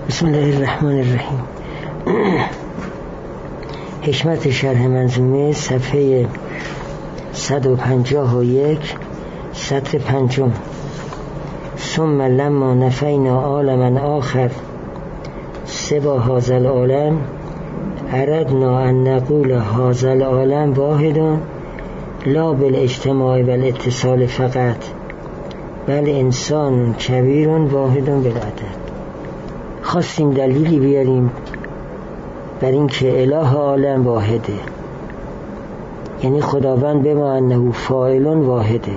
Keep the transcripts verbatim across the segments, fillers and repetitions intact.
بسم الله الرحمن الرحیم. حکمت شرح منظومه صفحه صد و پنجاه و یک سطر پنجم. ثم لما نفینا عالما آخر سوا هذا العالم اردنا ان نقول هذا العالم واحد لا بالاجتماع والاتصال فقط بل انسان کبیر واحد بالعدد. خواستیم دلیلی بیاریم بر این که اله عالم واحده، یعنی خداوند بما انه فاعل واحده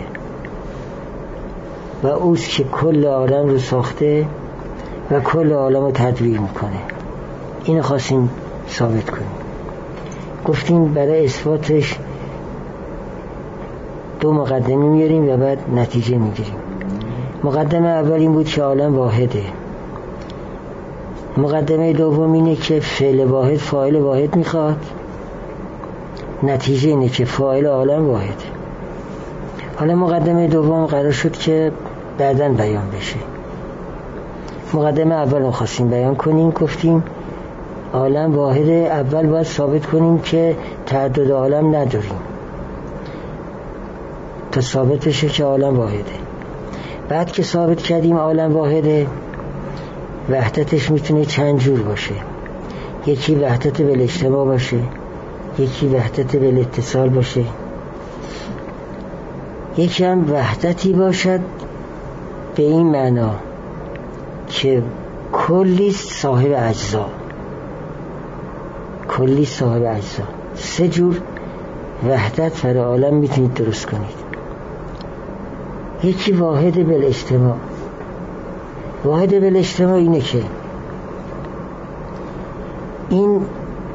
و اوست که کل عالم رو ساخته و کل عالم رو تدبیر میکنه. اینو خواستیم ثابت کنیم. گفتیم برای اثباتش دو مقدمه میاریم و بعد نتیجه میگیریم. مقدمه اول این بود که عالم واحده. مقدمه دوم اینه که فعل واحد فاعل واحد میخواد. نتیجه اینه که فاعل عالم واحده. حالا مقدمه دوم قرار شد که بعداً بیان بشه. مقدمه اول رو خواستیم بیان کنیم. گفتیم عالم واحده. اول باید ثابت کنیم که تعدد عالم نداریم تا ثابت بشه که عالم واحده. بعد که ثابت کردیم عالم واحده، وحدتش میتونه چند جور باشه. یکی وحدت بالاجتماع باشه، یکی وحدت بالاتصال باشه، یکی هم وحدتی باشد به این معنا که کلی صاحب اجزا. کلی صاحب اجزا. سه جور وحدت برای عالم میتونید درست کنید. یکی واحد بالاجتماع. واحد بالاجتماع اینه که این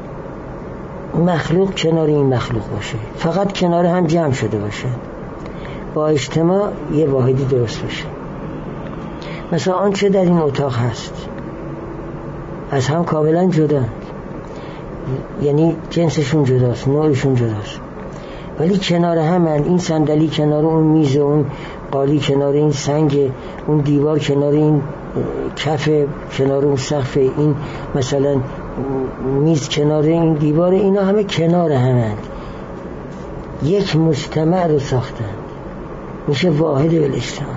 مخلوق کنار این مخلوق باشه، فقط کنار هم جمع شده باشه، با اجتماع یه واحدی درست باشه. مثلا آنچه در این اتاق هست از هم کاملا جدا، یعنی جنسشون جداست، نوعشون جداست، ولی کنار هم هن. این صندلی کنار اون میز، اون قالی کنار این سنگ، اون دیوار کنار این کف، کنار اون سقف، این مثلا میز کنار این دیوار، اینا همه کنار همند، یک مجتمع رو ساختند، میشه واحد بالاجتماع.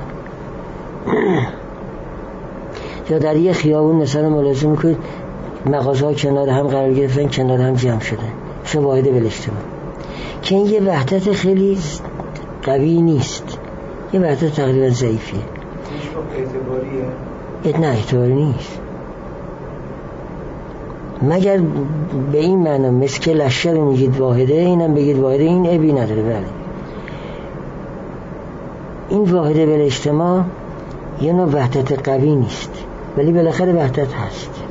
یا در یه خیابون مثلا ملاحظه میکنید مغازه ها کنار هم قرار گرفتن، کنار هم جمع شدن، میشه واحد بالاجتماع. که این یه وحدت خیلی قوی نیست، یه وحدت تقریبا ضعیفیه. اعتباریه؟ نه اعتباری نیست، مگر به این معنی مثل که لشکر رو میگید واحده، اینم بگید واحده، این عیبی نداره. بله این واحده بالاجتماع یه نوع وحدت قوی نیست، ولی بالاخره وحدت هست.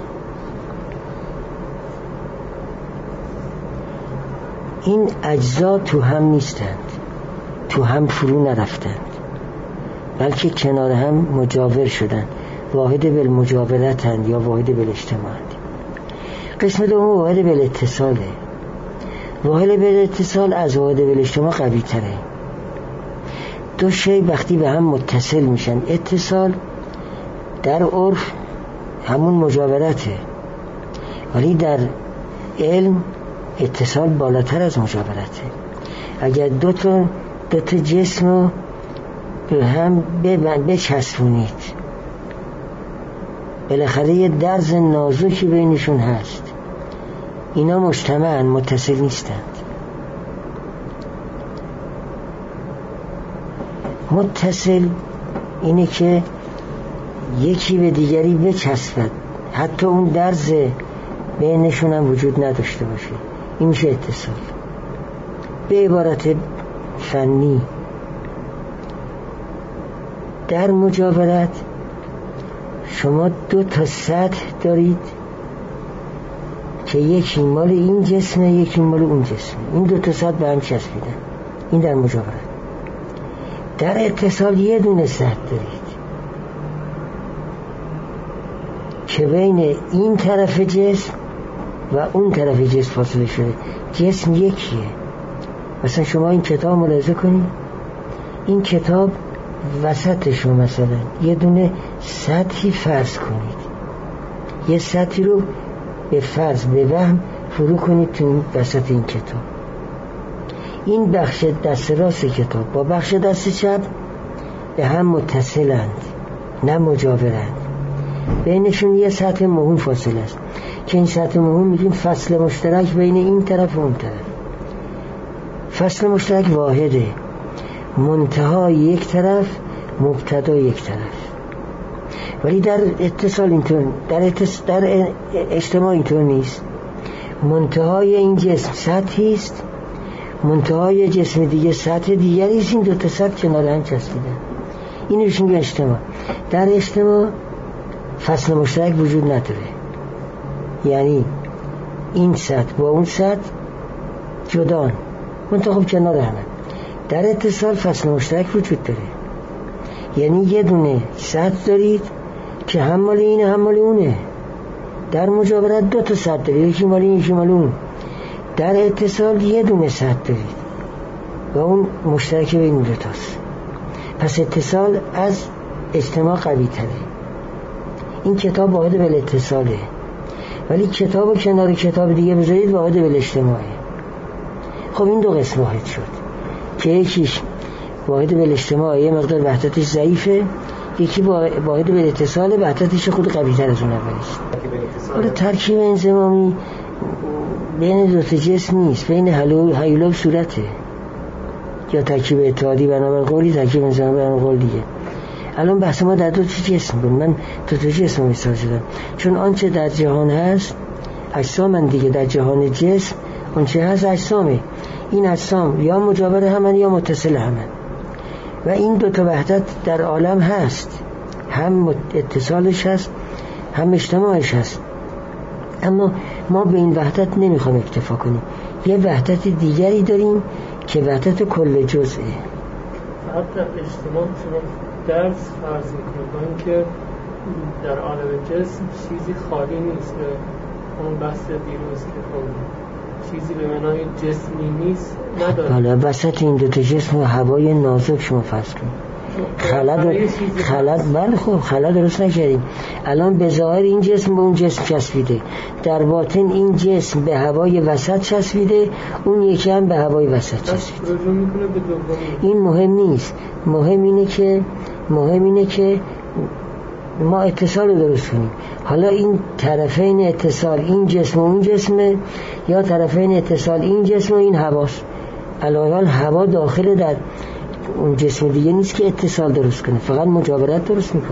این اجزا تو هم نیستند، تو هم فرو نرفتند، بلکه کنار هم مجاور شدند، واحد بالمجاورتند یا واحد بالاجتماعند. قسم دوم واحد بالاتصاله. واحد بالاتصال از واحد بالاجتماع قوی تره. دو شی وقتی به هم متصل میشن، اتصال در عرف همون مجاورته، ولی در علم اتصال بالاتر از مجاورته. اگر دو تا دو تا جسم رو به هم بچسبونید، بالاخره یه درز نازکی بینشون هست، اینا مجتمعن، متصل نیستند. متصل اینه که یکی به دیگری بچسبد، حتی اون درز بینشون هم وجود نداشته باشه، این میشه اتصال. به عبارت فنی در مجاورت شما دو تا سطح دارید که یکی مال این جسمه، یکی مال اون جسمه، این دو تا سطح به هم چسبیدن، این در مجاورت. در اتصال یه دونه سطح دارید که بین این طرف جسم و اون طرف جسم فاصله شده، جسم یکیه. مثلا شما این کتاب ملاحظه کنید، این کتاب وسطشو مثلا یه دونه سطحی فرض کنید، یه سطحی رو به فرض به وهم فرو کنید تو این وسط این کتاب. این بخش دست راست کتاب با بخش دست چپ به هم متصلند، نه مجاورند. بینشون یه سطح مهم فاصله است که این سطح مهم میگیم فصل مشترک بین این طرف و اون طرف. فصل مشترک واحده، منتها یک طرف، مبتدا یک طرف. ولی در اتصال اینطور، در, اتص... در اجتماع اینطور نیست. منتهای این جسم سطحی است، منتهای جسم دیگه سطح دیگری است. این دو تا سطح کنار هم چسبیدن. این روش میگه اجتماع. در اجتماع فصل مشترک وجود نداره، یعنی این سطح با اون سطح جدان، منتها خب کنار همه. در اتصال فصل مشترک وجود داره، یعنی یه دونه سطح دارید که هم مال اینه هم مال اونه. در مجاورت دو تا سطح دارید، یکی مال این یکی مال اون. در اتصال یه دونه سطح دارید و اون مشترک بین دو تاست. پس اتصال از اجتماع قوی تره. این کتاب واحد بالاتصاله، ولی کتاب کنار کتاب دیگه بذارید واحد بالاجتماعه. خب این دو قسم واحد شد که یکیش واحد بالاجتماع یه مقدار وحدتش ضعیفه، یکی واحد بالاتصال وحدتش خود قوی تر از اون اولیست. حالا ترکیب انضمامی بین دو تا جسم نیست، بین هیولا و صورته، یا ترکیب اتحادی بنابر قولی، ترکیب انضمامی بنابر قول دیگه. الان بحث ما در دو تا جسم بود. من دو تا جسم مثال زدم چون آنچه در جهان هست اجسامن دیگه. در جهان جسم آنچه هست اجسامه. این اجسام یا مجاور همن یا متصل همن و این دو تا وحدت در عالم هست، هم اتصالش هست هم اجتماعش هست. اما ما به این وحدت نمیخوام اکتفا کنیم، یه وحدت دیگری داریم که وحدت کل جزئه. حتی اجتماع شما درس فرض میکنید که در عالم جسم چیزی خالی نیست. اون بحث دیروز که خوندیم چیزی به معنای جسمی نیست نداره. حالا وسط این دوتا جسم و هوای نازک شما فرض کنید خلا خلا بله خب خلا درست نکردیم. الان به ظاهر این جسم به اون جسم چسبیده، در باطن این جسم به هوای وسط چسبیده، اون یکی هم به هوای وسط چسبیده. این مهم نیست. مهم اینه که مهم اینه که ما اتصال رو درست کنیم. حالا این طرفین اتصال این جسم و اون جسمه، یا طرفین اتصال این جسم و این هواست. الان هوا داخل در اون جسم دیگه نیست که اتصال درست کنه، فقط مجاورت درست میکنه.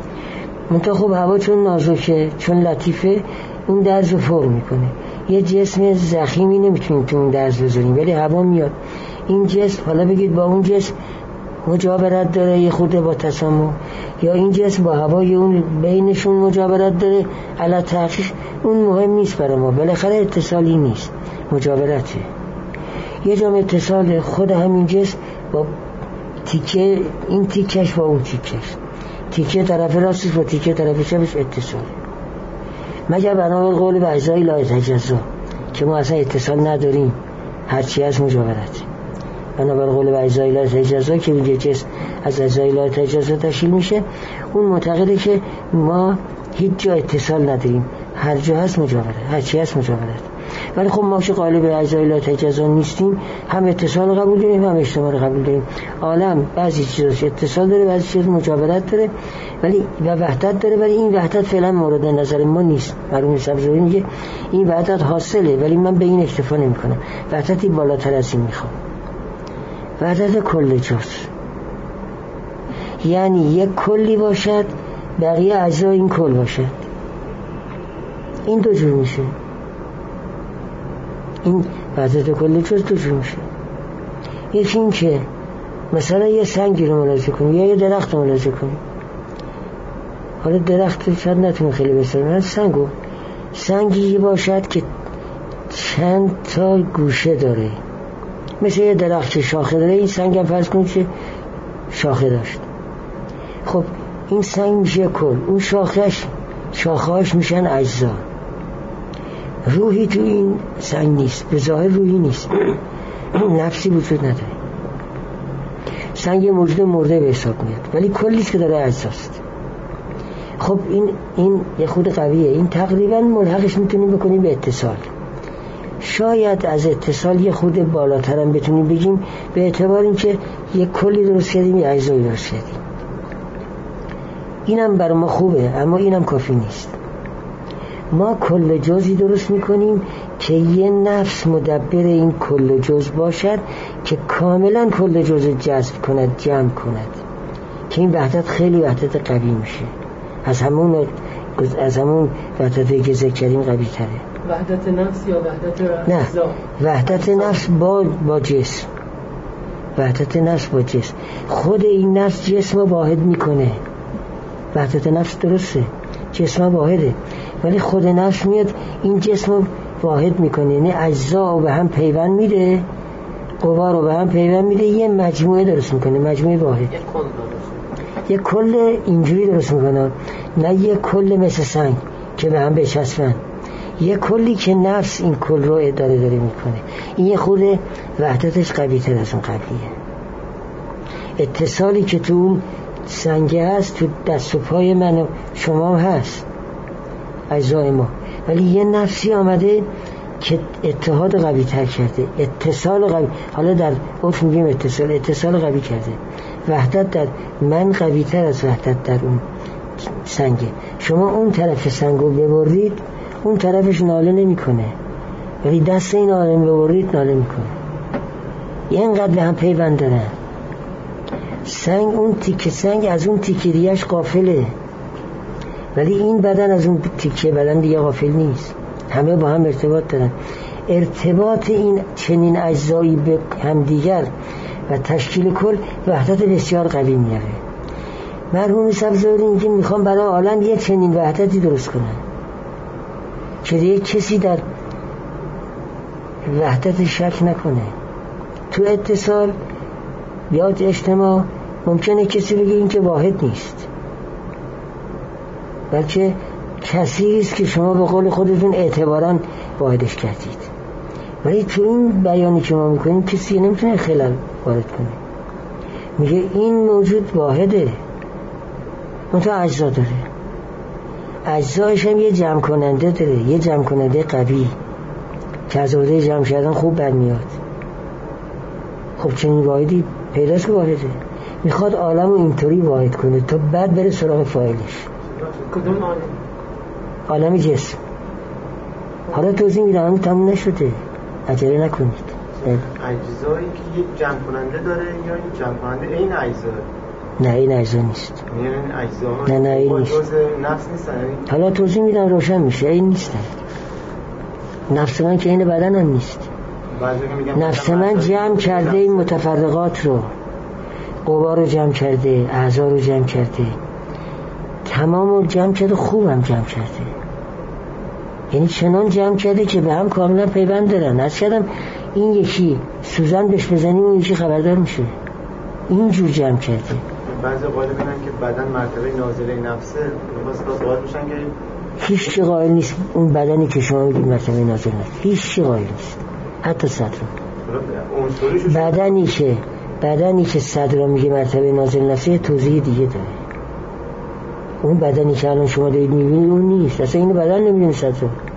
منتها خب هوا چون نازکه، چون لطیفه، اون درز رو پر میکنه. یه جسم ضخیمی نمیتونیم تو اون درز بذاریم، ولی هوا میاد. این جسم حالا بگید با اون جسم مجاورت داره یه خورده با تسامح، یا این جسم با هوای اون بینشون مجاورت داره، علی تحقیق اون مهم نیست برای ما. بالاخره اتصالی نیست، مجاورته. یه جام اتصال خود همین جسم با تیکه، این تیکش با اون تیکش، تیکه طرف راستش با تیکه طرف چپش اتصال. مگر بنابر قول به اجزای لا تجزا که ما اصلا اتصال نداریم، هرچی از مجاورت. بنابر قول به اجزای لا تجزا که میگه جسم از اجزای لا تجزا تشکیل میشه، اون معتقده که ما هیچ جا اتصال نداریم، هر جا هست مجاورت، هرچی هست مجاورت. ولی خب ما چه قائل به اجزای لا تجزا نیستیم، هم اتصال قبول داریم هم اجتماع قبول داریم. عالم بعضی چیزاش اتصال داره، بعضی چیزا مجاورت داره، ولی و وحدت داره، ولی این وحدت فعلا مورد نظر ما نیست. مرحوم سبزواری میگه این وحدت حاصله، ولی من به این اکتفا نمیکنم، وحدتی بالاتر از این میخوام. وحدت کل جز، یعنی یک کلی باشد بقیه اجزا این کل باشد. این دو جور میشه. این وحدت کل جز دو جور میشه. یکی این که مثلا یه سنگی رو ملاحظه کنیم یا یه درخت رو ملاحظه کنیم. حالا درخت شاید نتونیم خیلی بسرم، سنگو سنگی باشد که چند تا گوشه داره، مثل یه درخت که شاخه داره، این سنگ هم فرض کنید که شاخه داشت. خب این سنگ میشه کل، اون شاخهش شاخهاش میشن اجزا. روحی تو این سنگ نیست، به ظاهر روحی نیست، نفسی وجود نداره. سنگ موجود مرده به حساب میاد، ولی کلیست که داره اجزاست. خب خب این این یه خود قویه. این تقریبا ملحقش میتونیم بکنیم به اتصال. شاید از اتصال یه خود بالاترم بتونیم بگیم، به اعتبار اینکه یه کلی درست کردیم، یه اجزایی درست کردیم. اینم بر ما خوبه، اما اینم کافی نیست. ما کل جزئی درست میکنیم که یه نفس مدبر این کل جز باشد که کاملا کل جز جذب کند، جمع کند، که این وحدت خیلی وحدت قوی میشه. از همون از همون وحدتی که ذکر کردیم قوی تره. وحدت نفس یا وحدت نه، اجزا؟ وحدت نفس با با جسم. وحدت نفس با جسم. خود این نفس جسم رو واحد میکنه. وحدت نفس درسته، جسم واحده، ولی خود نفس میاد این جسم رو واحد میکنه، یعنی اجزا رو به هم پیوند میده، قوا رو به هم پیوند میده، یه مجموعه درست میکنه، مجموعه واحد. یه کل اینجوری درست میکنه، نه یه کل مثل سنگ که به هم بچسبن، یه کلی که نفس این کل رو اداره داره میکنه. این یه خود وحدتش قوی تر از اون قویه. اتصالی که تو اون سنگه هست تو دست و پای من و شما هست، اجزای ما، ولی یه نفسی آمده که اتحاد قوی تر کرده، اتصال قوی. حالا در عرف میگیم اتصال، اتصال قوی کرده. وحدت در من قوی تر از وحدت در اون سنگه. شما اون طرف سنگو ببرید، اون طرفش ناله نمی کنه، ولی دست این آدم ببرید ناله می کنه. یه اینقدر به هم پیوند دارن. سنگ، اون تیکه سنگ از اون تیکه دیگهش غافله، ولی این بدن از اون تیکه بدن دیگه غافل نیست. همه با هم ارتباط دارن. ارتباط این چنین اجزایی به همدیگر و تشکیل کل وحدت بسیار قوی میاره. مرحوم سبزواری میگه میخوام برای عالم یه چنین وحدتی درست کنم که دیگه کسی در وحدت شک نکنه. تو اتصال یا اجتماع ممکنه کسی بگه این که واحد نیست، بلکه کسی است که شما به قول خودتون اعتباراً واحدش کردید، ولی تو این بیانی که ما میکنیم کسی نمیتونه خلل وارد کنه. میگه این موجود واحده، منتها اجزا داره، اجزایش هم یه جمع کننده داره، یه جمع کننده قوی که از عهده جمع کردن خوب برمیاد. خب چنین واحدی پیداست که واحده، میخواد عالم رو اینطوری واحد کنه تا بعد بره سراغ فاعلش. کدوم عالم؟ عالم جسم. حالا توضیح میدم، همین تموم نشده، عجله نکنید. اجزایی که یک جمع کننده داره یا یک جمع کننده این اجزا؟ نه این اجزا نیست. یعنی این اجزا نه نه این نیست. جزء نفس نیستن. حالا توضیح میدم روشن میشه. این نیستن. نفس من که این بدن هم نیست. نفس من جمع کرده این متفرقات رو، قوا رو جمع کرده، اعضا رو جمع کرده، تمام رو جمع کرده، خوبم جمع کرده. یعنی چنان جمع کرده که به هم کاملا پیوند دارن. از کردم این یکی سوزن بهش بزنیم اون یکی خبردار میشه. اینجور جمع کرده. بعضی قائل میشن که بدن مرتبه نازله نفسه، واسه قائل میشن که هیچ کی قائل نیست اون بدنی که شما میگید مرتبه نازله نفسه، هیچ کی قائل نیست. حتی صدر بدنی که بدنی که صدر میگه مرتبه نازله نفسه توضیح دیگه داره. اون بدنی که الان شما دارید میبینید اون نیست، اصلا اینو بدن نمیدونی. صدر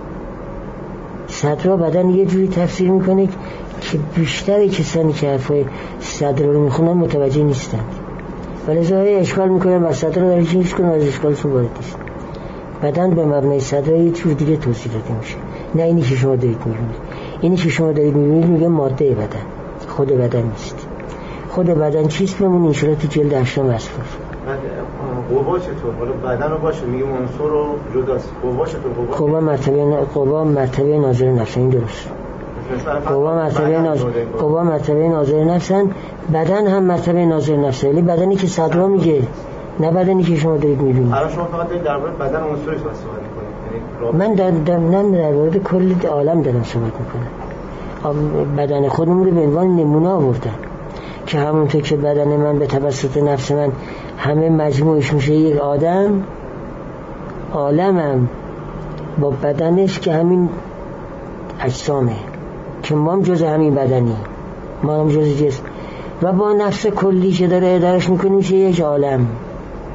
صدر بدن یه جوری تفسیر میکنه که بیشتر کسانی که حرفای صدر رو میخونن متوجه نیستند، ولی ظاهر اشکال میکنن و صدر رو داره که هیچ کنه از اشکالشون وارد نیست. بدن به مبنای صدر یه جور دیگه توضیح داده میشه، نه اینی که شما دارید میبینید. اینی که شما دارید میبینید میگه ماده بدن، خود بدن نیست. خود بدن چیست؟ بمون انشاءالله تو جلد هشتم اصفار. قوا چطور؟ حالا بدن رو باشه میگیم عنصر رو جداست. قوا چطور؟ قوا مرتبه قوا مرتبه ناظر نفس، این درست. قوا مرتبه ناظر قوا مرتبه ناظر نفسن، بدن هم مرتبه ناظر نفسه، ولی بدنی که صدرا میگه، نه بدنی که شما دارید میبینید. الان شما فقط دارید درباره بدن عنصری صحبت میکنید. من در در درباره کل عالم دارم صحبت میکنم. بدن خودمون رو به عنوان نمونه آوردم که همونطور که بدن من به توسط نفس من همه مجموعش میشه یک آدم، عالمم با بدنش که همین اجسامه که ما هم جز همین بدنی، ما هم جز جسم، و با نفس کلی که داره ادارش میکنه میشه یک عالم.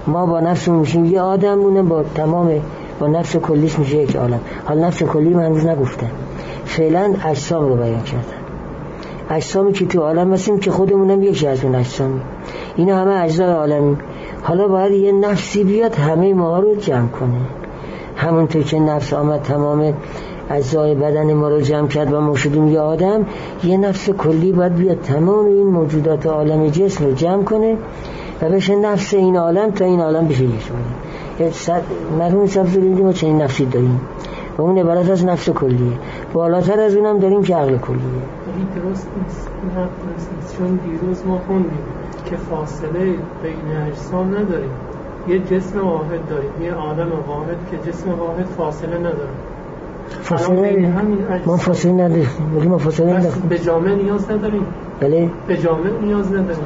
ما با نفسمون میشیم یه آدم، اونم با تمام با نفس کلیش میشه یک عالم. حال نفس کلی من هنوز نگفتم، فعلا اجسام رو بیان کردم. اجسامی که تو عالم هستیم که خودمونم یکی از اون اجسام، اینا همه اجزای عالمی. حالا باید یه نفسی بیاد همه ما رو جمع کنه، همونطور که نفس آمد تمام اجزای بدن ما رو جمع کرد و ما شدیم یه آدم. یه نفس کلی باید بیاد تمام این موجودات عالم جسم رو جمع کنه و بشه نفس این عالم تا این عالم بشه یک عالم. مرحوم صاحب زرینی ما چنین نفسی داریم و اون عبارت از نفس کلیه. بالاتر از اونم داریم که عقل کلیه. این درست نیست، این حرف درست نیست، چون دیروز ما خوندیم که فاصله بین اجسام نداریم، یه جسم واحد داریم، یه عالم واحد که جسم واحد فاصله نداره. فاصله نداریم، ما فاصله نداریم، ولی ما فاصله نداریم. به جامع نیاز نداریم. بله، به جامع نیاز نداریم.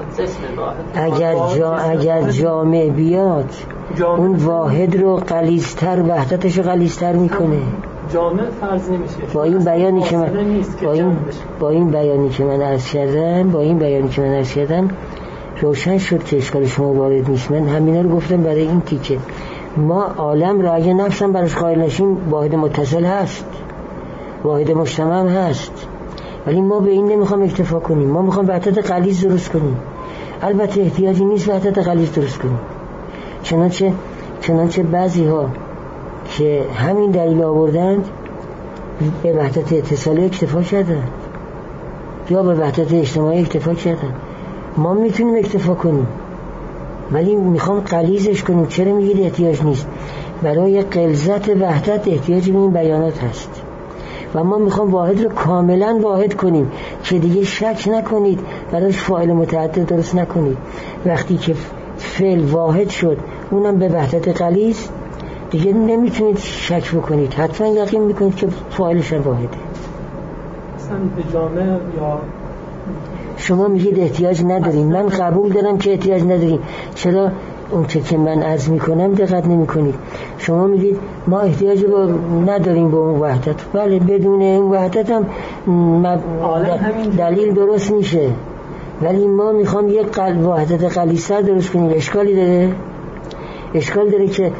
اگر جا اگر جامع بیاد جامع اون واحد رو غلیظ‌تر، وحدتش رو غلیظ‌تر میکنه. جامع فرض نمیشه. با این بیانی که من با این با این بیانی که من عرض کردم با این بیانی که من عرض کردم روشن شد که اشکال شما وارد نیست. من همینا رو گفتم برای این تیکه. ما عالم را اگه نفسم براش قائل نشیم، واحد متصل هست، واحد مجتمع هست، ولی ما به این نمیخوام اکتفا کنیم. ما میخوام وحدت غلیظ درست کنیم. البته احتیاجی نیست وحدت غلیظ درست کنیم، چنانچه چنانچه بعضی ها که همین دلیل آوردند به وحدت اتصالی اکتفا کردن یا به وحدت اجتماعی اکتفا کردن. ما میتونیم اکتفا کنیم ولی میخوام غلیظش کنیم. چرا میگید احتیاج نیست؟ برای غلظت وحدت احتیاج به این بیانات هست و ما میخوام واحد رو کاملا واحد کنیم که دیگه شک نکنید، براش فاعل متعدد درست نکنید. وقتی که فعل واحد شد اونم به وحدت غلیظ، دیگه نمیتونید شک بکنید، حتما یقین میکنید که فاعلش هم واحده. اصلا به جامعه یا شما میگید احتیاج نداریم، من قبول دارم که احتیاج نداریم. چرا اون چه که من عرض میکنم دقت نمیکنید؟ شما میگید ما احتیاج با نداریم به اون وحدت. بله، بدون اون وحدت هم دلیل درست میشه، ولی ما میخوام یک قلب وحدت غلیظ‌تر درست کنیم. اشکالی داره؟ اشکال داره که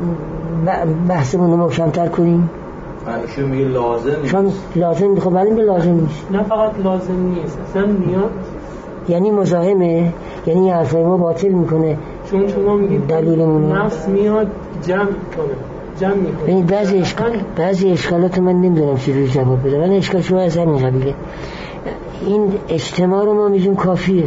بحثمون رو محکم‌تر کنیم؟ شما میگه لازم نیست. لازم خب ولی به لازم نیست. نه فقط لازم نیست، اصلا نیاز، یعنی مزاحمه، یعنی حرفای ما باطل میکنه. چون شما میگید دلیلمون نفس میاد جمع کنه، جمع میکنه. این بعضی اشکال بعضی اشکالات من نمیدونم چجوری جواب بدم، ولی اشکال شما از همین قبیله. این اجتماع رو ما میگیم کافیه،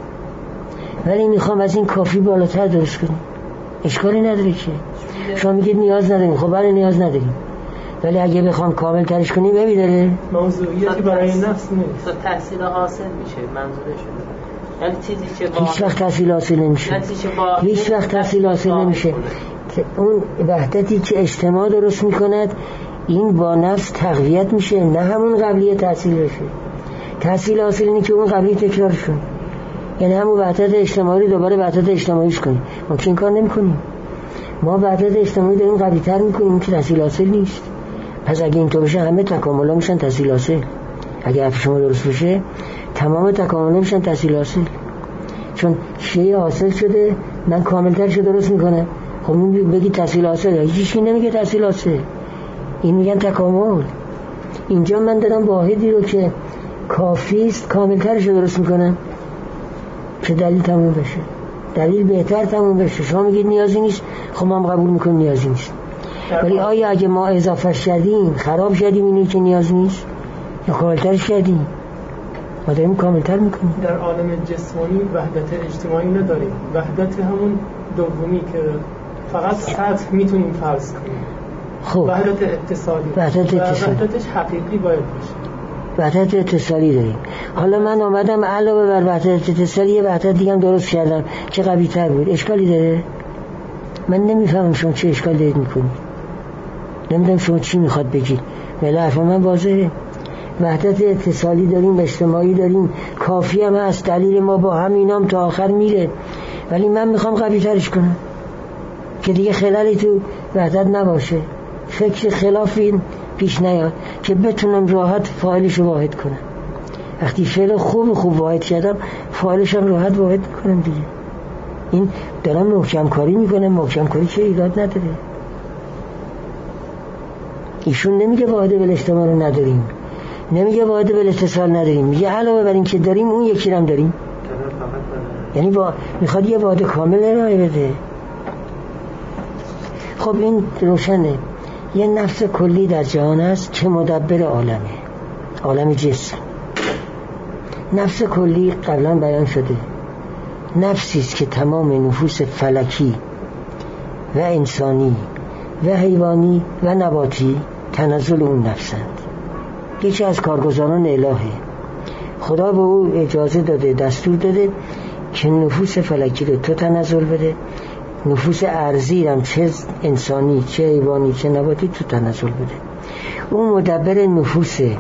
ولی میخوام از این کافی بالاتر درست کنیم. اشکالی نداره که شما میگید نیاز نداریم. خب بله نیاز نداریم، ولی اگه بخوام کامل ترش کنیم ببینید موضوعیتی برای نفس نیست. تحصیل حاصل میشه منظورشون. یعنی چیزی که با هیچ وقت تحصیل حاصل نمیشه. هیچ وقت تحصیل حاصل نمیشه. اون وحدتی که اجتماع درست میکند این با نفس تقویت میشه، نه همون قبلی تحصیل بشه. تحصیل حاصل اینه که اون قبلی تکرار شد، یعنی همون وحدت اجتماعی دوباره وحدت اجتماعیش کنیم. ما که این کار نمیکنیم. ما وحدت اجتماعی داریم قوی تر میکنیم که تحصیل حاصل نیست. پس اگه اینطور بشه همه تکاملا میشن تحصیل حاصل. اگه حرف شما درست بشه تمام تکاملا میشن تحصیل حاصل، چون شیء حاصل شده من کاملترش درست میکنم. خب این بگی تحصیل حاصل، هیچ کی نمیگه تحصیل حاصل، این میگن تکامل. اینجا من دارم واحدی رو که کافی است کاملترش درست میکنم که دلیل تموم بشه، دلیل بهتر تموم بشه. شما میگید نیازی نیست، خب ما هم قبول میکنیم نیازی نیست. ولی آیا اگه ما اضافه شدیم خراب شدیم اینی که نیاز نیست یا کاملترش کردیم؟ ما داریم کاملتر میکنیم. در عالم جسمانی وحدت اجتماعی نداریم، وحدت همون دومی که فقط سطح میتونیم فرض کنیم. خب وحدت اتصالی، وحدت اتصالی، وحدتش حقیقی باید باشه. وحدت اتصالی داریم. حالا من آمدم علاوه بر وحدت اتصالی یه وحدت دیگه هم درست کردم که قوی تر بود. اشکالی داره؟ من نمیفهمم شما چه اشکال دارید میکنید. نمیدونم شما چی میخواد بگید. ولی حرف من واضحه. وحدت اتصالی داریم، اجتماعی داریم، کافی هم هست، دلیل ما با همینام تا آخر میره. ولی من میخوام قوی ترش کنم که دیگه خلالی تو وحدت نباشه، فکر خلافی پیش نیاد، که بتونم راحت فاعلش رو واحد کنم. وقتی فعل خوب خوب واحد کردم فاعلش هم راحت واحد کنم دیگه. این دارن محکم کاری میکنن. محکم کاری چه ایراد نداره. ایشون نمیگه واحد بالاجتماع رو نداریم، نمیگه واحد بالاتصال نداریم، میگه علاوه بر این که داریم اون یکی رو هم داریم. یعنی با... میخواد یه واحد کامل ارائه بده. خب این روشنه. یه نفس کلی در جهان هست که مدبر عالمه، عالم جسم. نفس کلی قبلا بیان شده، نفسی است که تمام نفوس فلکی و انسانی و حیوانی و نباتی تنزل اون نفسند. یکی از کارگزاران الهه. خدا به او اجازه داده، دستور داده که نفوس فلکی رو تو تنزل بده، نفوس ارضی هم چه انسانی چه حیوانی چه نباتی تو تنزل بده. اون مدبر نفوسه.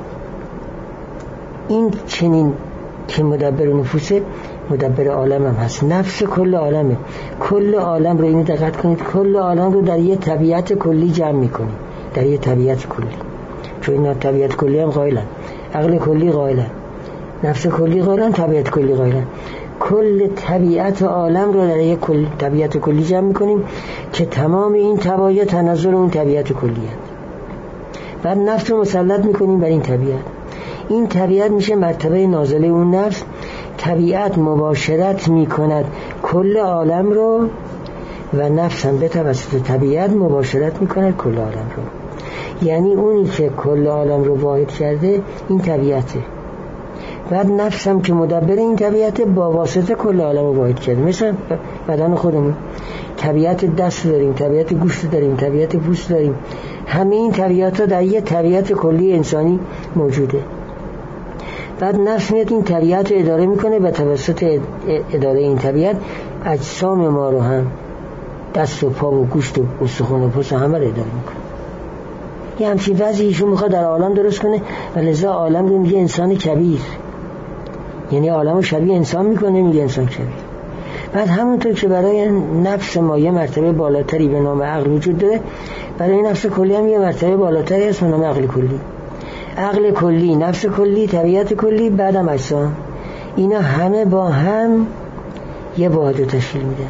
این چنین که مدبر نفوسه مدبر عالم هم هست. نفس کل عالمه. کل عالم رو اینو دقت کنید، کل عالم رو در یه طبیعت کلی جمع میکنید، در یه طبیعت کلی. چون اینا طبیعت کلی هم قائلن، عقل کلی قائلن، نفس کلی قائلن، طبیعت کلی قائلن. کل طبیعت عالم رو در یک کل طبیعت کلی جمع میکنیم که تمام این طبایع تنزل اون طبیعت کلی هست. بعد نفس رو مسلط میکنیم بر این طبیعت. این طبیعت میشه مرتبه نازله اون نفس. طبیعت مباشرت میکند کل عالم رو و نفس هم به توسط طبیعت مباشرت میکند کل عالم رو. یعنی اونی که کل عالم رو واحد کرده این طبیعته. بعد نفس هم که مدبر این طبیعت با واسطه کل عالم رو واحد کرده. مثلا بدن خودمون طبیعت دست داریم، طبیعت گوشت داریم، طبیعت پوست داریم. همه این طبیعت ها در یه طبیعت کلی انسانی موجوده. بعد نفس میاد این طبیعت رو اداره میکنه و توسط اداره این طبیعت اجسام ما رو هم، دست و پا و گوشت و استخوان و پوست همه رو اداره میکنه. یه همچین وضعی ایشون میخواد در عالم درست کنه و لذا عالم رو میگه انسان کبیر. یعنی عالم رو شبیه انسان میکنه، میگه انسان کبیر. بعد همونطور که برای نفس ما یه مرتبه بالاتری به نام عقل وجود داره، برای نفس کلی هم یه مرتبه بالاتری هست به نام عقل کلی. عقل کلی، نفس کلی، طبیعت کلی، بعدم اجسام. اینا همه با هم یه واحد رو تشکیل میدن.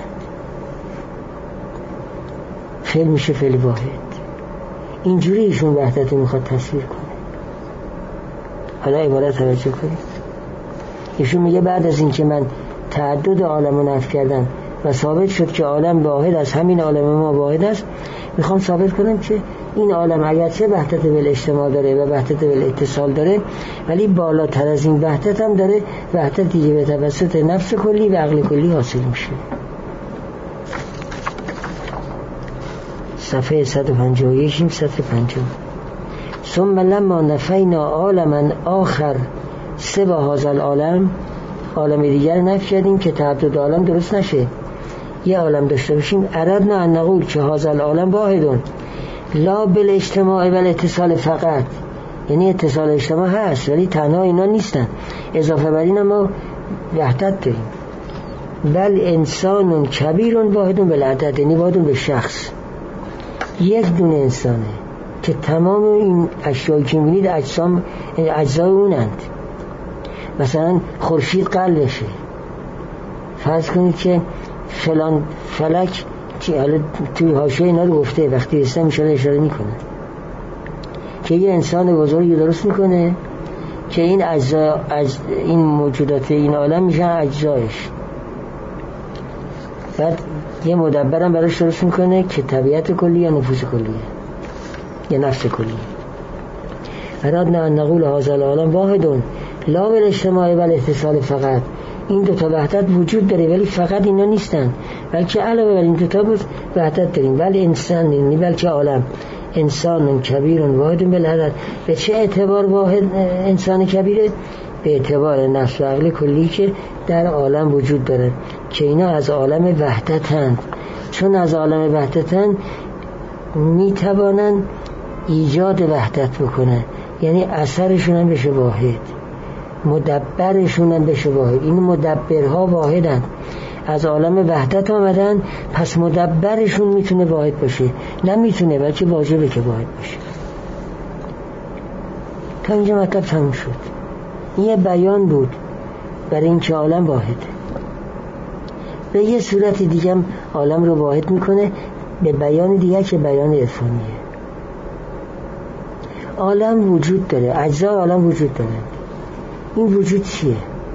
فعل میشه فعل واحد. اینجوری ایشون وحدت میخواد تصویر کنه. حالا عبارت توجه کنید. ایشون میگه بعد از این که من تعدد عالم رو نفی کردم و ثابت شد که عالم واحد است، همین عالم ما واحد است، میخوام ثابت کنم که این عالم اگرچه وحدت بالاجتماع داره و وحدت بالاتصال داره، ولی بالاتر از این وحدت هم داره وحدت دیگه به توسط نفس کلی و عقل کلی حاصل میشه. صفحه صد و پنجاه و یک صفحه پنجاه. ثم لما نفینا عالما آخر سوا هذا العالم، عالم دیگر نفی کردیم که تعدد عالم درست نشه، یه عالم داشته باشیم. اردنا ان نقول که هذا العالم واحدون لا بالاجتماع و الاتصال فقط. یعنی اتصال اجتماع هست ولی تنها اینا نیستن، اضافه بر این ما وحدت داریم. بل انسان کبیر واحدون بالعدد، یعنی واحدون به شخص، یک دونه انسانه که تمام این اشیایی که می‌بینید اجسام اجزای اونند. مثلا خورشید قلبشه. فرض کنید که فلان فلک که حالا توی حاشیه اینا رو گفته، وقتی رسته میشه اشاره میکنه که یه انسان بزرگی درست میکنه که این اجزا اج... این موجودات این عالم میشن اجزایش. بعد یه مدبرم براش درست میکنه که طبیعت کلی یا نفوس کلیه یا نفس کلیه. ارادنا ان نقول هذا العالم واحدون لا بالاجتماع و الاتصال فقط. این دو تا وحدت وجود داره ولی فقط اینا نیستن، بلکه علاوه بر این دو تا وحدت داریم. ولی انسان یعنی بلکه عالم انسان کبیر واحد بالعدد. به چه اعتبار واحد انسان کبیره؟ به اعتبار نفس و عقل کلی که در عالم وجود داره که اینا از عالم وحدتند. چون از عالم وحدتند میتوانن ایجاد وحدت بکنن، یعنی اثرشون هم بشه واحد، مدبرشون هم بشه واحد. این مدبرها واحدن، از عالم وحدت آمدن، پس مدبرشون میتونه واحد باشه. نمیتونه بلکه واجبه که واحد باشه. تا اینجا مطلب تموم شد. این یه بیان بود برای اینکه عالم واحده. به یه صورت دیگه هم عالم رو واحد میکنه به بیان دیگه که بیان عرفانیه. عالم وجود داره، اجزای عالم وجود داره. این وجود چیه؟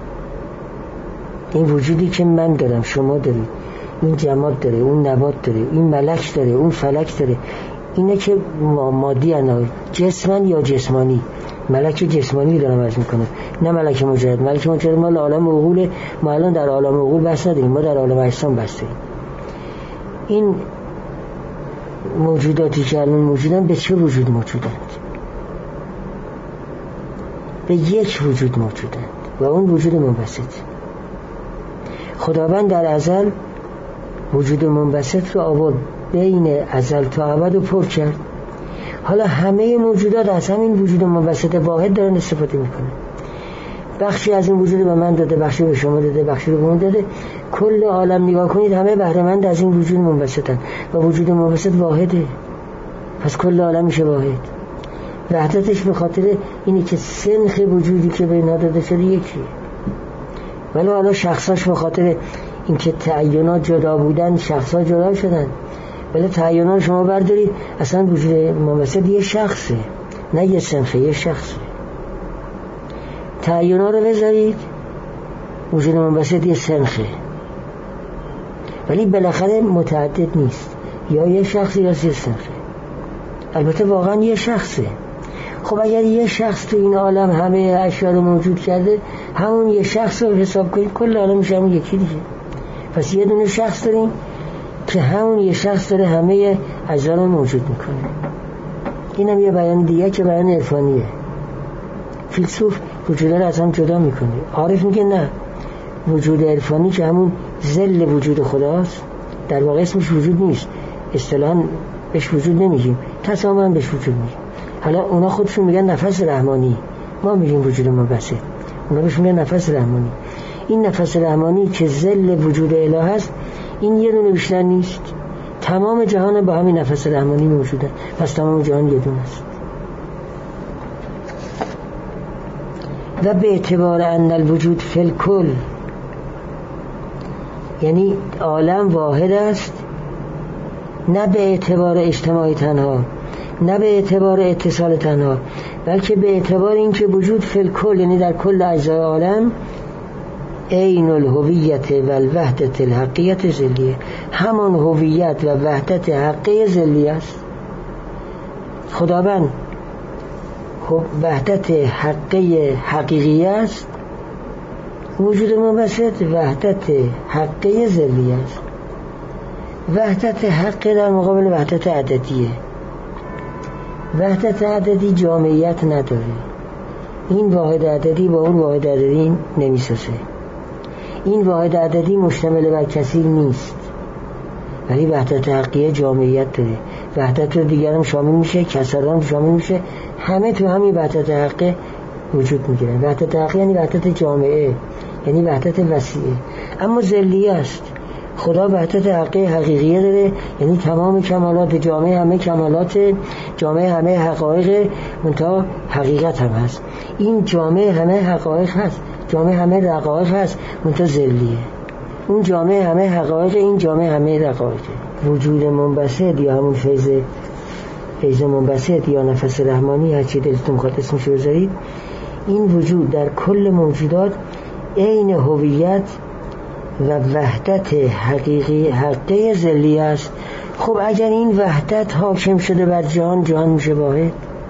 این وجودی که من دارم، شما دارید، این جماد داره، اون نبات داره، این ملک داره، اون فلک داره. اینه که مادی انا جسمن یا جسمانی. ملک جسمانی دارم عرض میکنم، نه ملک مجرد. ملک مجرد مال عالم عقول، ما الان در عالم عقول بس نداریم، ما در عالم اجسام بس داریم. این موجوداتی که الان موجودن به چه وجود موجودند؟ به یک وجود موجودند و اون وجود منبسط. خداوند در ازل وجود منبسط رو آورد بین ازل تا ابد رو پر کرد. حالا همه موجودات از همین وجود منبسط واحد دارن استفاده میکنن. بخشی از این وجود به من داده، بخشی به شما داده، بخشی رو به اون داده. کل عالم نگاه کنید همه بهره مند از این وجود منبسطن و وجود منبسط واحده. پس کل عالم میشه واحد. وحدتش به خاطر اینه که سنخ وجودی که به اینا داده شده یکیه. ولی حالا شخصاش به خاطر اینکه تعینات جدا بودن شخصا جدا شدن. ولی تعینات شما بردارید اصلا وجود منبسط یه شخصه، نه یه سنخه، یه شخصه. تعینات رو بذارید وجود منبسط یه سنخه، ولی بالاخره متعدد نیست، یا یه شخصی یا یه سنخه. البته واقعا یه شخصه. خب اگر یه شخص تو این عالم همه اشیا رو موجود کرده، همون یه شخص رو حساب کنید کل عالم میشه همون یکی دیگه. پس یه دونه شخص داریم که همون یه شخص داره همه اجزا رو موجود میکنه. اینم یه بیان دیگه که بیان عرفانیه. فیلسوف وجوده رو از هم جدا میکنه، عارف میگه نه، وجود عرفانی که همون ذل وجود خداست، در واقع اسمش وجود نیست، اصطلاحاً بهش وجود نمیگیم، تصاما بهش وجود میگیم. حالا اونا خودشون میگن نفس رحمانی، ما میگیم وجود منبسط، اونا بهش میگن نفس رحمانی. این نفس رحمانی که ذل وجود اله است، این یه دونه بیشتر نیست. تمام جهان با همین نفس رحمانی موجوده، پس تمام جهان یه دونه است. و به اعتبار ان الوجود فی الکل، یعنی عالم واحد است، نه به اعتبار اجتماعی تنها، نه به اعتبار اتصال تنها، بلکه به اعتبار اینکه وجود فی الکل، یعنی در کل اجزای عالم، عین الهویت و الوحدت الحقیقت ذلیه، همان هویت و وحدت حقیقی ذلی است. خداوند وحدت حقیقی حقیقی است، وجود منبسط وحدت حقیقی ذلی است. وحدت حقیقی در مقابل وحدت عددیه. وحدت عددی جامعیت نداره، این واحد عددی با اون واحد عددی نمیسازه. این واحد عددی مشتمل بر کثیر نیست، ولی وحدت حقیقی جامعیت داره. وحدت دیگر هم شامل میشه، کسران شامل میشه، همه تو همین وحدت حقیقی وجود میگیرن. وحدت حقیقی یعنی وحدت جامعه، یعنی وحدت وسیعه، اما ذلیه است. خدا وحدت حقیقی حقیقیه داره، یعنی تمام کمالات جامعه، همه کمالات جامعه، همه حقایق منتها حقیقت هم هست. این جامعه همه حقایق هست، جامعه همه رقایق هست، منتها ذلیه. اون جامعه همه حقایق، این جامعه همه رقایق. وجود منبسط یا همون فیض فیض منبسط یا نفس رحمانی، هرچی دلتون خواهد اسمش بذارید، این وجود در کل موجودات عین هویت و وحدت حقیقی حقیقی ذلی است. خب اگر این وحدت حاکم شده بر جهان، جهان میشه واحد،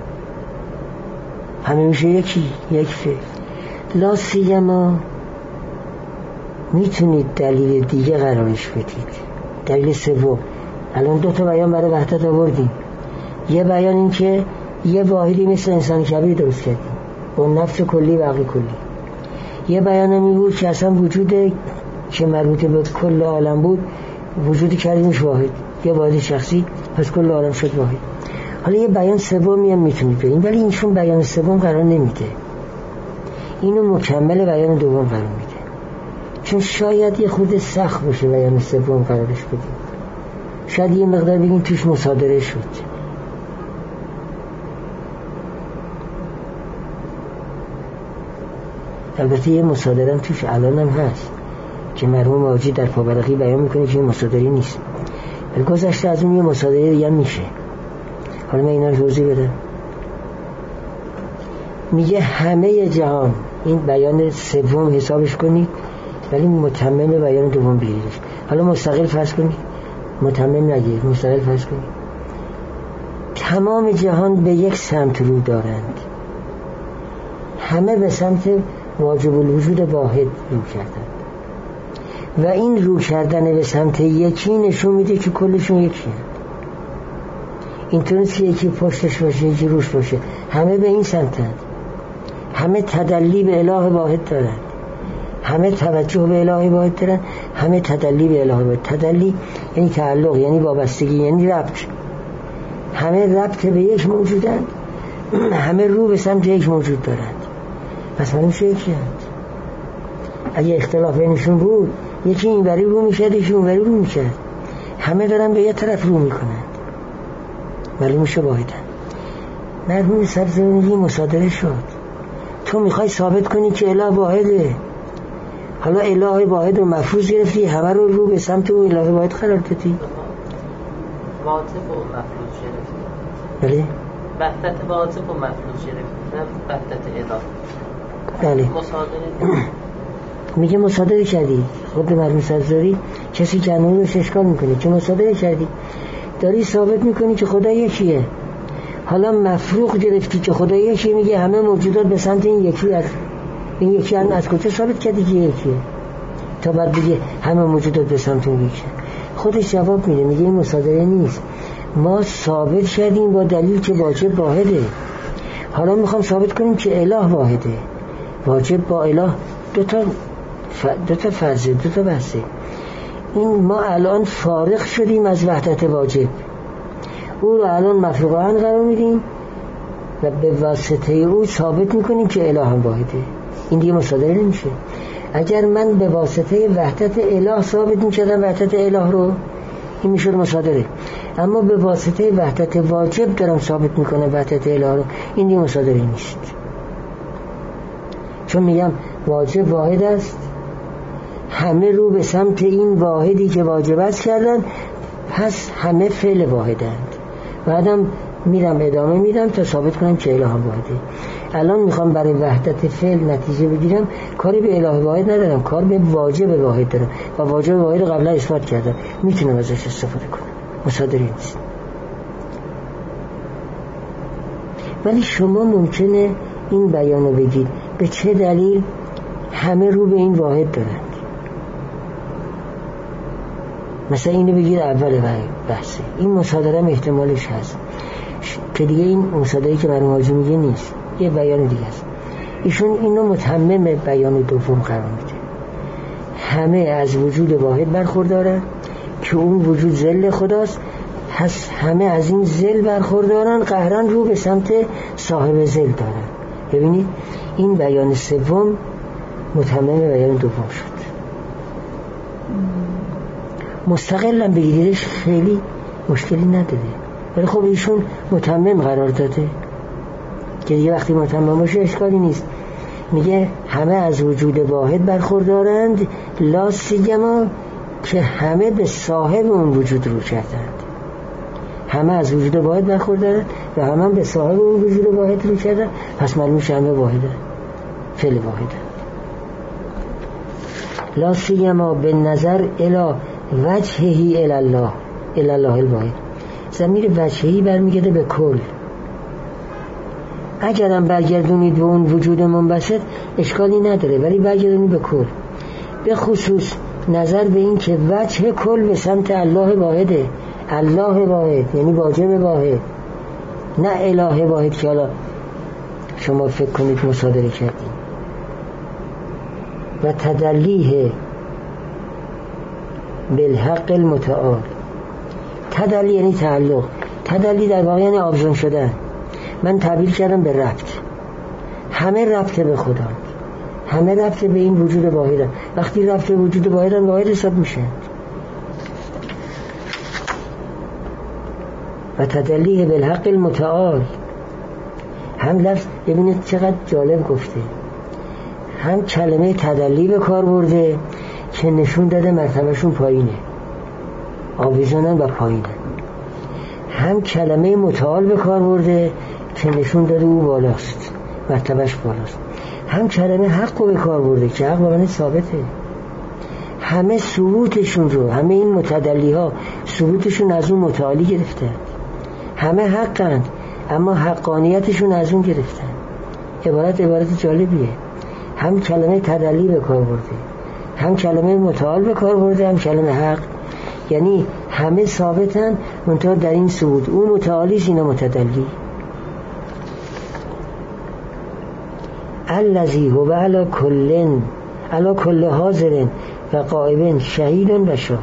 همه میشه یکی، یک فعل. لا سیما میتونید دلیل دیگه قرارش بدید، دلیل سوم. الان دو تا بیان برای وحدت آوردیم. یه بیان این که یه واحدی مثل انسان کبیر درست کردیم با نفس کلی و عقل کلی. یه بیان همی بود که اصلا وجود که مربوط به کل عالم بود، وجودی کردیمش واحد، یه واحد شخصی، پس کل عالم شد واحد. حالا یه بیان سومی هم میتونید بگیم، ولی اینشون بیان سوم قرار نمیده، اینو مکمل بیان دوم قرار میده، چون شاید یه خود سخت باشه بیان سوم قرارش بدیم. شاید یه مقدار بگیم توش مصادره شد. البته یه مصادره هم توش الان هم هست، که مرحوم واجی در پابرقی بیان میکنه که مصادره نیست، ولی گذشته از اون یه مصادره دیگه میشه. حالا من اینا رو توضیح بدم. میگه همه جهان، این بیان سوم حسابش کنید ولی متمم بیان دوم بگیرید. حالا مستقل فرض کنید، متمم نگیرید، مستقل فرض کنید. تمام جهان به یک سمت رو دارند، همه به سمت واجب الوجود واحد رو کردند و این رو کردن به سمت یکی نشون میده که کلشون یکی هست. اینطور نیست که یکی پشتش باشه یکی روش باشه، همه به این سمتند، همه تدلی به اله واحد دارند، همه توجه به اله واحد دارند، همه تدلی به اله واحد. تدلی یعنی تعلق، یعنی وابستگی، یعنی ربط. همه ربط به یک موجودند، همه رو به سمت یک موجود دارند، پس معلوم شد یکی هست. اگه اختلاف بینشون بود یکی این بری رو میشد یکی اون بری رو میشد، همه دارن به یه طرف رو میکنند، معلوم شد واحدن. مرحوم سبزواری مصادره شد. تو میخوای ثابت کنی که اله واحده، حالا اله واحد رو مفروض گرفتی، همه رو رو به سمت اون اله واحد قرار دادی. واجب و مفروض گرفتی. بله؟ وحدت واجب و مفروض گرفتی، نه وحدت اله. بله. مصادره میگه مصادره کردی. خود مرحوم سبزواری کسی جنون رو اشکال میکنه که مصادره کردی، داری ثابت میکنی که خدا یکیه. حالا مفروغ گرفتی که خدا یکیه، میگه همه موجودات به سمت این یکی هست. این یکی هم از کجا ثابت کردی که یکیه تا بعد بگه همه موجودات به سمت اون یکیه؟ خودش جواب میده، میگه این مصادره نیست، ما ثابت کردیم با دلیل که واجب واحده. حالا میخوام ثابت کنیم که اله واحده. واجب با اله دو تا ف... دو تا فرضه، دو تا بحثه. این ما الان فارغ شدیم از وحدت واجب، او رو الان مفروغان قرار میدیم و به واسطه او ثابت میکنیم که اله هم واحده. این دیگه مصادره نمیشه. اگر من به واسطه وحدت اله ثابت میکردم وحدت اله رو، این میشد مصادره. اما به واسطه وحدت واجب دارم ثابت میکنم وحدت اله رو، این دیگه مصادره نیست. چون میگم واجب واحد است، همه رو به سمت این واحدی که واجب است کردن، پس همه فعل واحدند. بعدم میرم ادامه میدم تا ثابت کنم که اله واحده. الان میخوام برای وحدت فعل نتیجه بگیرم، کاری به اله واحد ندارم، کار به واجب واحد دارم و واجب واحد قبلا اثبات کردم، میتونم ازش استفاده کنم. مصادره نیست. ولی شما ممکنه این بیانو بگید به چه دلیل همه رو به این واحد دارند. مثلا اینو بگید اول بحثه، این مصادره هم احتمالش هست که دیگه این مصادره که مرحوم حاجی میگه نیست، یه بیان دیگه است. ایشون اینو متمم بیان دوم قرار میده. همه از وجود واحد برخوردارن که اون وجود ذل خداست، پس همه از این ذل برخوردارن، قهرن رو به سمت صاحب ذل دارن. ببینید این بیان سوم متمم بیان دوم شد. مستقلا بگیریدش خیلی مشکلی نداره، ولی خب ایشون متمم قرار داده که دیگه وقتی متمم باشه اشکالی نیست. میگه همه از وجود واحد برخوردارند، لا سیما که همه به صاحب اون وجود رو کردند. همه از وجود واحد برخوردارند و همه به صاحب اون وجود واحد رو کردند، پس معلوم میشه همه واحده، فعل واحده. لا سیما به نظر الی وجههی الی الله، الی الله الواحد. ضمیر وجههی برمیگرده به کل. اگرم برگردونید به اون وجود منبسط اشکالی نداره، ولی برگردونید به کل، به خصوص نظر به این که وجه کل به سمت الله واحده. الله واحد یعنی واجب واحد، نه اله واحد که حالا شما فکر کنید مصادره کردید. و تدلیه بالحق المتعال. تدلی یعنی تعلق، تدلی در واقع یعنی آویزون شدن. من تعبیر کردم به ربط. همه ربط به خدا، همه ربط به این وجود واحدن. وقتی ربط به وجود واحدن، واحد حساب میشه. و تدلیه بالحق المتعال، هم لفظ ببینید چقدر جالب گفته، هم کلمه تدلی به کار برده، که نشون داده مرتبهشون پایینه، آویزانن و پایینه. هم کلمه متعال به کار برده که نشون داده او بالاست، مرتبهش بالاست. هم کلمه حق رو به کار برده که حق واقعا ثابته. همه ثبوتشون رو، همه این متدلی ها ثبوتشون از اون متعالی گرفتن. همه حقند اما حقانیتشون از اون گرفتن. عبارت عبارت جالبیه. هم کلمه تدلی به کار برده، هم کلمه متعال به کار برده، هم کلمه حق. یعنی همه ثابتن منتها در این ثبوت اون متعالیست، اینا متدلی. الذی هو علی کل علی کل حاضر و غایب شهید و شاهد.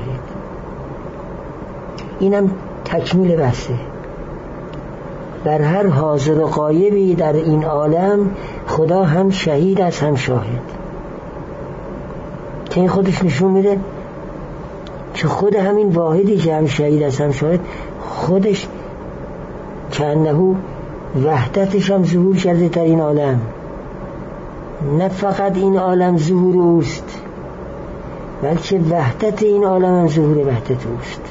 اینم تکمیل بحثه. در هر حاضر و غایبی در این عالم خدا هم شهید است هم شاهد. که این خودش نشون میده که خود همین واحدی که هم شهید است هم شاهد خودش که انهو وحدتش هم ظهور کرده در این عالم. نه فقط این عالم ظهور اوست، بلکه وحدت این عالم هم ظهور وحدت اوست.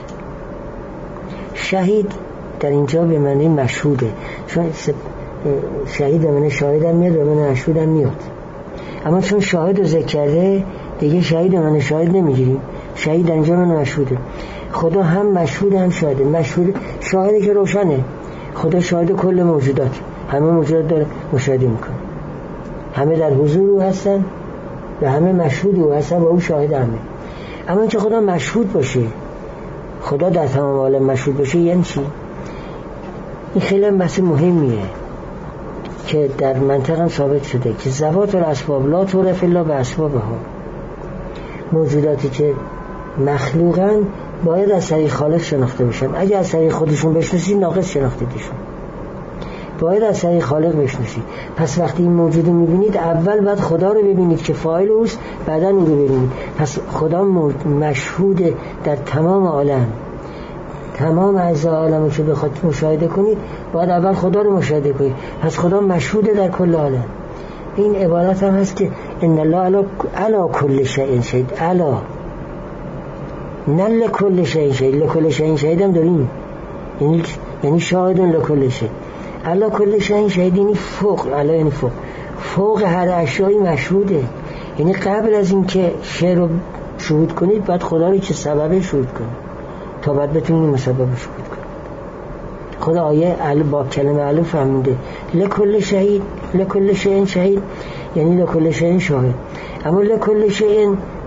شهید در اینجا به معنی مشهوده، چون شهید به معنی شاهد هم میاد، به معنی مشهود هم میاد. اما چون شاهد رو ذکر کرده دیگه شهید به معنی شاهد نمیگیریم. شهید در اینجا معنی مشهوده. خدا هم مشهود هم شاهده. مشهود شاهده که روشنه، خدا شاهد کل موجودات، همه موجودات داره مشاهده میکنه، همه در حضور او هستن و همه مشهود او هستن و او شاهد همه. اما اینکه خدا مشهود باشه، خدا در تمام عالم مشهود باشه یعنی چی؟ این خیلی بحث مهمیه که در منطقه هم ثابت شده که ذوات و اسباب لا تعرف الا به اسبابها. موجوداتی که مخلوقن باید از طریق خالق شناخته بشن. اگه از طریق خودشون بشناسید ناقص شناختیدشون، باید از طریق خالق بشناسید. پس وقتی این موجود رو میبینید اول باید خدا رو ببینید که فاعل اوست، بعدا اون رو ببینید. پس خدا مشهود در تمام عالم، تمام اجزای عالم رو که بخواید مشاهده کنید باید اول خدا رو مشاهده کنید. پس خدا مشهوده در کل عالم. این عبارت هم هست که ان الله علی علی کل شیء شهید. علی نه لکل شیء شهید، لکل شیء شهید هم داریم، یعنی یعنی شاهد لکل شیء. علی کل شیء شهید یعنی فوق، علی یعنی فوق، فوق هر اشیایی مشهوده. یعنی قبل از این که شیء رو شهود کنید باید خدا رو که سبب شهود کنید تا بعد بتونید مسبب شهود کنید. خدا آیه ال با کلمه الف فهمیده لکل شهید، لکل شیء شهید یعنی لکل شیء شاهد. اما لکل شیء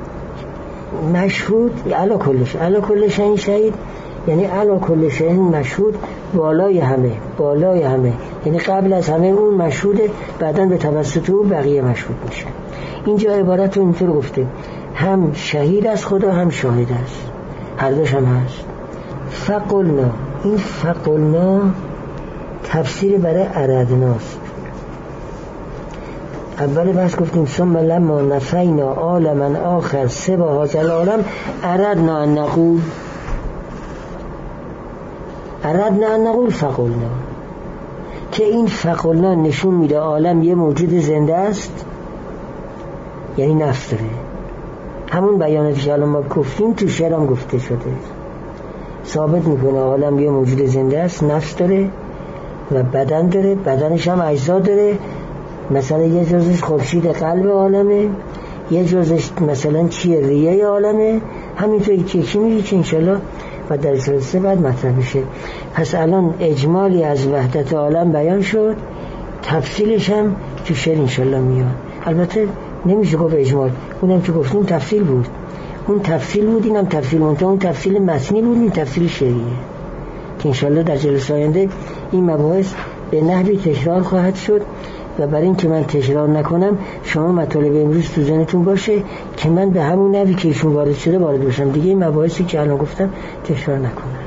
مشهود علی کل شیء، علی کل شیء شهید یعنی علی کل شیء مشهود، بالای همه، بالای همه، یعنی قبل از همه اون مشهوده، بعداً به توسط او بقیه مشهود میشه. اینجا عبارت رو اینطور گفته هم شهید از خدا هم شاهد است، هر دوش هم هست. فقلنا، این فقلنا تفسیر برای اردناست. اول بحث گفتیم ثم لما نفینا عالما آخر سبا هذا العالم اردنا ان نقول، اردنا ان نقول فقلنا، که این فقلنا نشون میده عالم یه موجود زنده است، یعنی نفس داره. همون بیاناتی که الان ما گفتیم تو شعر هم گفته شده، ثابت میکنه عالم یه موجود زنده است، نفس داره و بدن داره، بدنش هم اجزا داره. مثلا یه جزش خورشید قلب عالمه، یه جزش مثلا چیه ریه عالمه. همینطور یکی یکی میگه که انشالله و در جلسه بعد مطرح میشه. پس الان اجمالی از وحدت عالم بیان شد، تفصیلش هم تو شعر انشالله میاد. البته نمیشه گفت اجمال، اونم که گفتیم تفصیل بود، اون تفصیل بود، اینم تفصیل بود. اون تفصیل متنی بود، این تفصیل شعریه که انشالله در جلسه آینده این مباحث به نحوی تکرار خواهد شد. و برای این که من تکرار نکنم شما مطالب امروز تو ذهنتون باشه که من به همون نحوی که ایشون وارد شده وارد بشم، دیگه این مباحثی که الان گفتم تکرار نکنم.